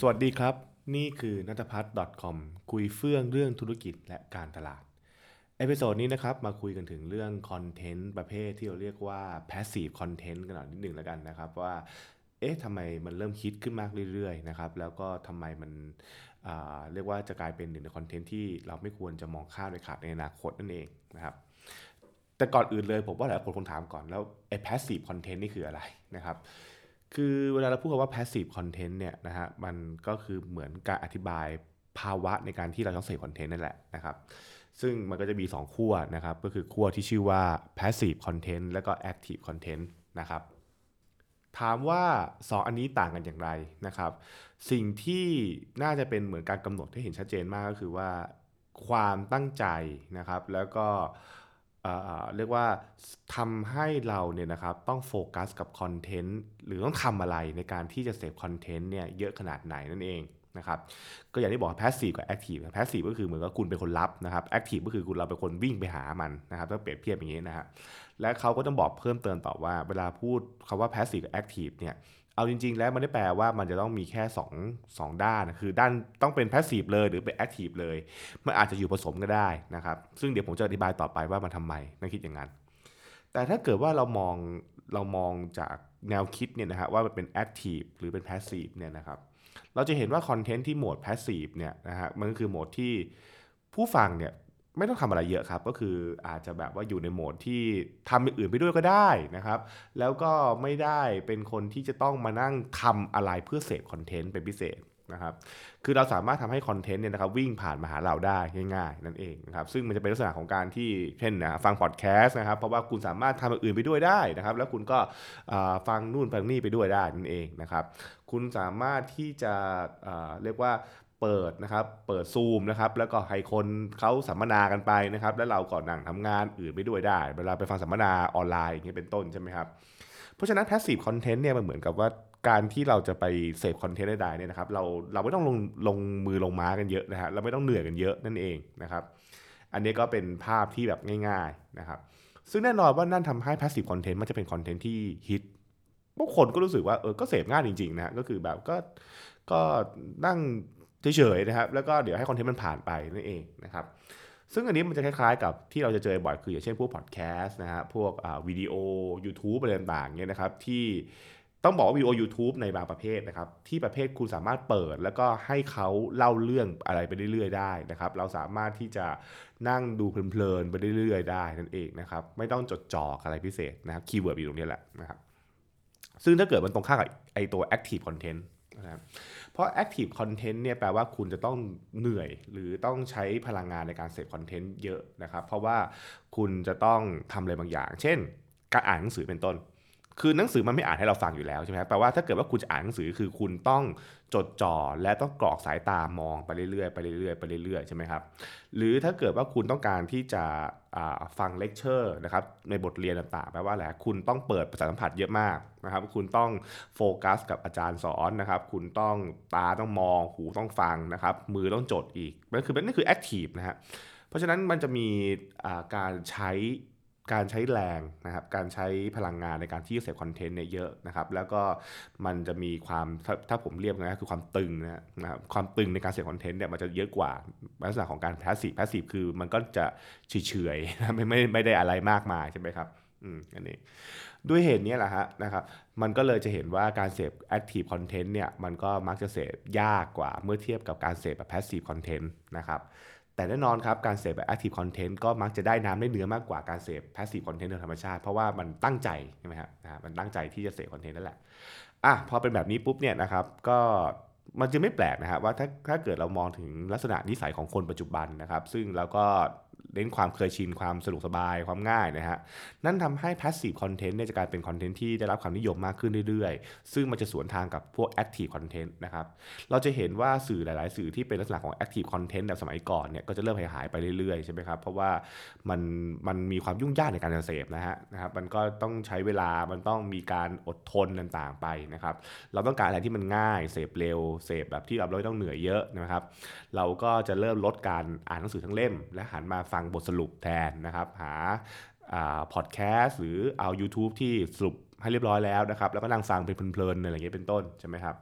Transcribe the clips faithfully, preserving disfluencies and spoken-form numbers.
สวัสดีครับนี่คือนัทพัฒน์ .com คุยเฟื่องเรื่องธุรกิจและการตลาดเอพิโซดนี้นะครับมาคุยกันถึงเรื่องคอนเทนต์ประเภทที่เราเรียกว่า passive content กันหน่อยนิดหนึ่งแล้วกันนะครับว่าเอ๊ะทำไมมันเริ่มคิดขึ้นมากเรื่อยๆนะครับแล้วก็ทำไมมันอ่าเรียกว่าจะกลายเป็นหนึ่งในคอนเทนต์ที่เราไม่ควรจะมองข้ามในขาดในอนาคตนั่นเองนะครับแต่ก่อนอื่นเลยผมว่าหลายคนคงถามก่อนแล้วไอ้ passive content นี่คืออะไรนะครับคือเวลาเราพูดคำว่า passive content เนี่ยนะฮะมันก็คือเหมือนการอธิบายภาวะในการที่เราต้องเสพคอนเทนต์นั่นแหละนะครับซึ่งมันก็จะมีสองขั้วนะครับก็คือขั้วที่ชื่อว่า passive content แล้วก็ active content นะครับ ถามว่าสองอันนี้ต่างกันอย่างไรนะครับสิ่งที่น่าจะเป็นเหมือนการกำหนดที่เห็นชัดเจนมากก็คือว่าความตั้งใจนะครับแล้วก็เอ่อเรียกว่าทำให้เราเนี่ยนะครับต้องโฟกัสกับคอนเทนต์หรือต้องทำอะไรในการที่จะเสพคอนเทนต์เนี่ยเยอะขนาดไหนนั่นเองนะครับก็อย่างที่บอก passive กับ active passive ก็คือเหมือนกับคุณเป็นคนรับนะครับ active ก็คือคุณเราเป็นคนวิ่งไปหามันนะครับถ้าเปรียบเทียบอย่างนี้นะฮะ และเขาก็ต้องบอกเพิ่มเติมต่อว่าเวลาพูดคำว่า passive กับ active เนี่ยเอาจริงๆแล้วมันไม่ได้แปลว่ามันจะต้องมีแค่2งสองด้านนะคือด้านต้องเป็น passive เลยหรือเป็น active เลยมันอาจจะอยู่ผสมก็ได้นะครับซึ่งเดี๋ยวผมจะอธิบายต่อไปว่ามันทำไมนั่นคิดอย่างนั้นแต่ถ้าเกิดว่าเรามองเรามองจากแนวคิดเนี่ยนะฮะว่ามันเป็น active หรือเป็น passive เนี่ยนะครับเราจะเห็นว่าคอนเทนต์ที่โหมด passive เนี่ยนะฮะมันก็คือโหมดที่ผู้ฟังเนี่ย ไม่ต้องทำอะไรเยอะครับก็คืออาจจะแบบว่าอยู่ในโหมดที่ทำอย่างอื่นไปด้วยก็ได้นะครับแล้วก็ไม่ได้เป็นคนที่จะต้องมานั่งทำอะไรเพื่อเสพคอนเทนต์เป็นพิเศษนะครับคือเราสามารถทำให้คอนเทนต์เนี่ยนะครับวิ่งผ่านมาหาเราได้ง่ายๆนั่นเองนะครับซึ่งมันจะเป็นลักษณะของการที่เช่นนะฟังพอดแคสต์นะครับเพราะว่าคุณสามารถทำอย่างอื่นไปด้วยได้นะครับแล้วคุณก็ฟังนู่นฟังนี่ไปด้วยได้นั่นเองนะครับคุณสามารถที่จะเรียกว่า เปิดนะครับเปิดซูมนะครับแล้วก็ให้คนเขาสัมมนากันไปนะครับแล้วเราก็นั่งทำงานอื่นไปด้วยได้เวลาไปฟังสัมมนาออนไลน์อย่างเงี้ยเป็นต้นใช่ไหมครับเพราะฉะนั้น passive content เนี่ยมันเหมือนกับว่าการที่เราจะไปเสพคอนเทนต์ใดๆเนี่ยนะครับเราเราไม่ต้องลงลงมือลงม้ากันเยอะนะฮะเราไม่ต้องเหนื่อยกันเยอะนั่นเองนะครับอันนี้ก็เป็นภาพที่แบบง่ายๆนะครับซึ่งแน่นอนว่านั่นทำให้ passive content มันจะเป็นคอนเทนต์ที่ฮิตบางคนก็รู้สึกว่าเออก็เสพง่ายจริงๆนะก็คือแบบก็ก็นั่ง เฉยๆนะครับแล้วก็เดี๋ยวให้คอนเทนต์มันผ่านไปนั่นเองนะครับซึ่งอันนี้มันจะคล้ายๆกับที่เราจะเจอบ่อยคืออย่างเช่นพวกพอดแคสต์นะฮะพวกวิดีโอ YouTube อะไรต่างๆเนี่ยนะครับที่ต้องบอกว่าวิดีโอ YouTube ในบางประเภทนะครับที่ประเภทคุณสามารถเปิดแล้วก็ให้เขาเล่าเรื่องอะไรไปเรื่อยๆได้นะครับเราสามารถที่จะนั่งดูเพลินๆไปเรื่อยๆได้นั่นเองนะครับไม่ต้องจดจ่ออะไรพิเศษนะครับคีย์เวิร์ดอยู่ตรงนี้แหละนะครับ ซึ่งถ้าเกิดมันตรงข้ามกับไอตัว active content นะครับเพราะ active content เนี่ยแปลว่าคุณจะต้องเหนื่อยหรือต้องใช้พลังงานในการเสพคอนเทนต์เยอะนะครับเพราะว่าคุณจะต้องทำอะไรบางอย่างเช่นการอ่านหนังสือเป็นต้นคือหนังสือมันไม่อ่านให้เราฟังอยู่แล้วใช่ไหมครับแปลว่าถ้าเกิดว่าคุณจะอ่านหนังสือคือคุณต้องจดจ่อและต้องกรอกสายตามองไปเรื่อยๆไปเรื่อยๆไปเรื่อยๆใช่ไหมครับหรือถ้าเกิดว่าคุณต้องการที่จะฟังเลคเชอร์นะครับในบทเรียนต่างๆแปลว่าอะไรคุณต้องเปิดประสาทสัมผัสเยอะมากนะครับคุณต้องโฟกัสกับอาจารย์สอนนะครับคุณต้องตาต้องมองหูต้องฟังนะครับมือต้องจดอีกนั่นคือนั่นคือแอคทีฟนะฮะเพราะฉะนั้นมันจะมีการใช้การใช้แรงนะครับการใช้พลังงานในการที่จะเสพคอนเทนต์เนี่ยเยอะนะครับแล้วก็มันจะมีความถ้าถ้าผมเรียกนะคือความตึงนะครับความตึงในการเสพคอนเทนต์เนี่ยมันจะเยอะกว่าลักษณะของการแพสซีฟแพสซีฟคือมันก็จะเฉยๆไม่ไม่ไม่ได้อะไรมากมายใช่ไหมครับอืมอันนี้ด้วยเหตุนี้แหละฮะนะครับมันก็เลยจะเห็นว่าการเสพ active content เนี่ยมันก็มักจะเสพยากกว่าเมื่อเทียบกับการเสพแบบ passive content นะครับแต่แน่นอนครับการเสพแบบ active content ก็มักจะได้น้ำได้เนื้อมากกว่าการเสพ passive content โดยธรรมชาติเพราะว่ามันตั้งใจใช่ไหมครับนะมันตั้งใจที่จะเสพคอนเทนต์นั่นแหละอ่ะพอเป็นแบบนี้ปุ๊บเนี่ยนะครับก็มันจะไม่แปลกนะฮะว่าถ้าถ้าเกิดเรามองถึงลักษณะนิสัยของคนปัจจุบันนะครับซึ่งเราก็เน้นความเคยชินความสะดวกสบายความง่ายนะฮะ นั่นทำให้ passive content เนี่ยจะกลายเป็นคอนเทนต์ที่ได้รับความนิยมมากขึ้นเรื่อยๆ ซึ่งมันจะสวนทางกับพวก active content นะครับเราจะเห็นว่าสื่อหลายๆสื่อที่เป็นลักษณะของ active content แบบสมัยก่อนเนี่ยก็จะเริ่มหายๆไปเรื่อยๆใช่ไหมครับเพราะว่ามันมันมีความยุ่งยากในการเสพนะฮะนะครับมันก็ต้องใช้เวลามันต้องมีการอดทนต่างๆไปนะครับเราต้องการอะไรที่มันง่ายเสพเร็วเสพแบบที่เราไม่ต้องเหนื่อยเยอะนะครับเราก็จะเริ่มลดการอ่านหนังสือทั้งเล่มและหันมาฟังบทสรุปแทนนะครับหา พอดแคสต์หรือเอา YouTube ที่สรุปให้เรียบร้อยแล้วนะครับแล้วก็นั่งฟังเป็นเพลินๆอะไรอย่างเงี้ยเป็นต้นใช่ไหมครับ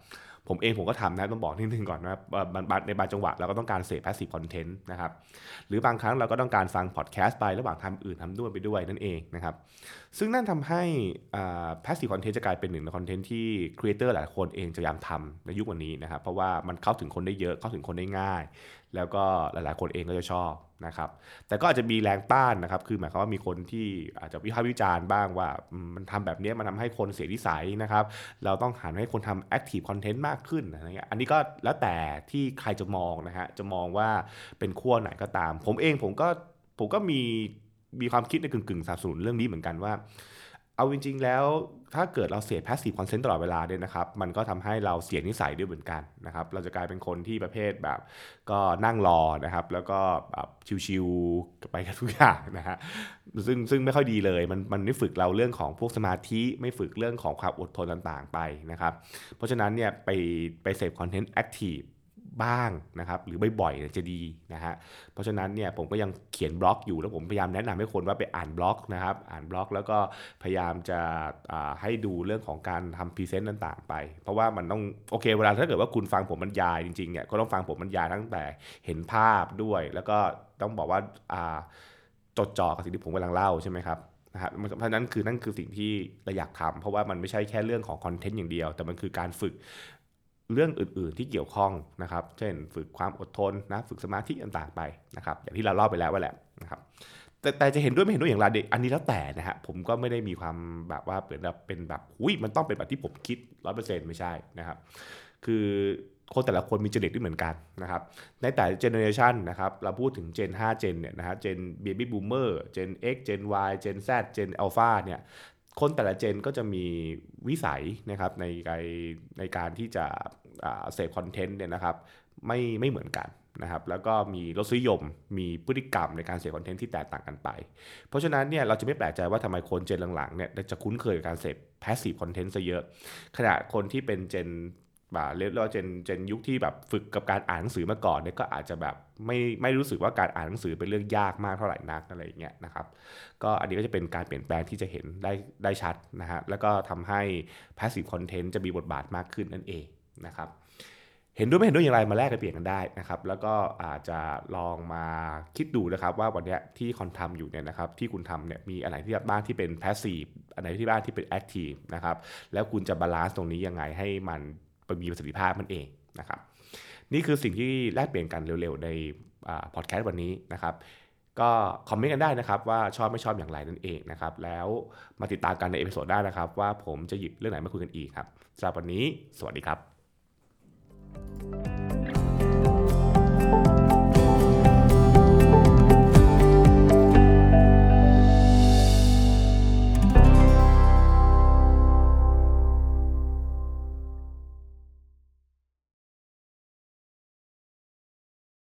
ผมเองผมก็ทำนะต้องบอกนิดนึงก่อนว่าในบางจังหวะเราก็ต้องการเสพ passive content นะครับหรือบางครั้งเราก็ต้องการฟังพอดแคสต์ไประหว่างทำอื่นทำด้วยไปด้วยนั่นเองนะครับซึ่งนั่นทำให้ passive content จะกลายเป็นหนึ่งในคอนเทนต์ที่ creator หลายคนเองจะพยายามทำในยุควันนี้นะครับเพราะว่ามันเข้าถึงคนได้เยอะเข้าถึงคนได้ง่ายแล้วก็หลายๆคนเองก็จะชอบนะครับแต่ก็อาจจะมีแรงต้านนะครับคือหมายความว่ามีคนที่อาจจะวิพากษ์วิจารณ์บ้างว่ามันทำแบบนี้มันทำให้คนเสียนิสัยนะครับเราต้องหันให้คนทำ active content มากขึ้นอะไรเงี้ยอันนี้ก็แล้วแต่ที่ใครจะมองนะฮะจะมองว่าเป็นขั้วไหนก็ตามผมเองผมก็ผมก็มีมีความคิดในกึ่งๆสนับสนุนเรื่องนี้เหมือนกันว่าเอาจริงๆแล้วถ้าเกิดเราเสพ passive content ตลอดเวลาเนี่ยนะครับมันก็ทำให้เราเสียนิสัยด้วยเหมือนกันนะครับเราจะกลายเป็นคนที่ประเภทแบบก็นั่งรอนะครับแล้วก็แบบชิวๆไปกับทุกอย่างนะฮะซึ่งซึ่งไม่ค่อยดีเลยมันมันไม่ฝึกเราเรื่องของพวกสมาธิไม่ฝึกเรื่องของความอดทนต่างๆไปนะครับเพราะฉะนั้นเนี่ยไปไปเสพคอนเทนต์แอคทีฟบ้างนะครับหรือบ่อยๆจะดีนะฮะเพราะฉะนั้นเนี่ยผมก็ยังเขียนบล็อกอยู่แล้วผมพยายามแนะนำให้คนว่าไปอ่านบล็อกนะครับอ่านบล็อกแล้วก็พยายามจะให้ดูเรื่องของการทำพรีเซนต์ต่างๆไปเพราะว่ามันต้องโอเคเวลาถ้าเกิดว่าคุณฟังผมบรรยายจริงๆเนี่ยก็ต้องฟังผมบรรยายตั้งแต่เห็นภาพด้วยแล้วก็ต้องบอกว่าจดจ่อกับสิ่งที่ผมกำลังเล่าใช่ไหมครับนะฮะเพราะนั้นคือนั่นคือสิ่งที่เราอยากทำเพราะว่ามันไม่ใช่แค่เรื่องของคอนเทนต์อย่างเดียวแต่มันคือการฝึกเรื่องอื่นๆที่เกี่ยวข้องนะครับเช่นฝึกความอดทนนะฝึกสมาธิต่างๆไปนะครับอย่างที่เราเล่าไปแล้วว่าแหละนะครับแต่แต่จะเห็นด้วยไม่เห็นด้วยอย่างไรอันนี้แล้วแต่นะฮะผมก็ไม่ได้มีความแบบว่าเป็นแบบเป็นแบบหุ้ยมันต้องเป็นแบบที่ผมคิด ร้อยเปอร์เซ็นต์ ไม่ใช่นะครับคือคนแต่ละคนมีเจเนตไม่เหมือนกันนะครับในแต่เจเนอเรชันนะครับเราพูดถึงเจนห้าเจนเนี่ยนะฮะเจน Baby Boomer เจน X เจน Y เจน Z เจน Alpha เนี่ยคนแต่ละเจนก็จะมีวิสัยนะครับในการในการที่จะเสพคอนเทนต์เนี่ยนะครับไม่ไม่เหมือนกันนะครับแล้วก็มีรสนิยมมีพฤติกรรมในการเสพคอนเทนต์ที่แตกต่างกันไปเพราะฉะนั้นเนี่ยเราจะไม่แปลกใจว่าทำไมคนเจนหลังๆเนี่ยจะคุ้นเคยกับการเสพ passive content ซะเยอะขณะคนที่เป็นเจนแบบเรียกว่าเจนเจนยุคที่แบบฝึกกับการอ่านหนังสือมาก่อนเนี่ยก็อาจจะแบบไม่ไม่รู้สึกว่าการอ่านหนังสือเป็นเรื่องยากมากเท่าไหร่นักอะไรอย่างเงี้ยนะครับก็อันนี้ก็จะเป็นการเปลี่ยนแปลงที่จะเห็นได้ได้ชัดนะฮะแล้วก็ทำให้ passive content จะมีบทบาทมากขึ้นนั่นเองนะครับเห็นด้วยไม่เห็นด้วยอย่างไรมาแลกกันเปลี่ยนกันได้นะครับแล้วก็อาจจะลองมาคิดดูนะครับว่าวันนี้ที่คุณทำอยู่เนี่ยนะครับที่คุณทำเนี่ยมีอะไรที่บ้างที่เป็น passive อันไหนที่บ้างที่เป็น active นะครับแล้วคุณจะบาลานซ์ตรงนี้ยังไงให้มันมีประสิทธิภาพมันเองนะครับนี่คือสิ่งที่แลกเปลี่ยนกันเร็วๆในพอดแคสต์วันนี้นะครับก็คอมเมนต์กันได้นะครับว่าชอบไม่ชอบอย่างไรนั่นเองนะครับแล้วมาติดตามกันในเอพิโซดหน้านะครับว่าผมจะหยิบเรื่องไหนมาคุยกันอีกครับสำหรับวันนี้สวัสดีครับ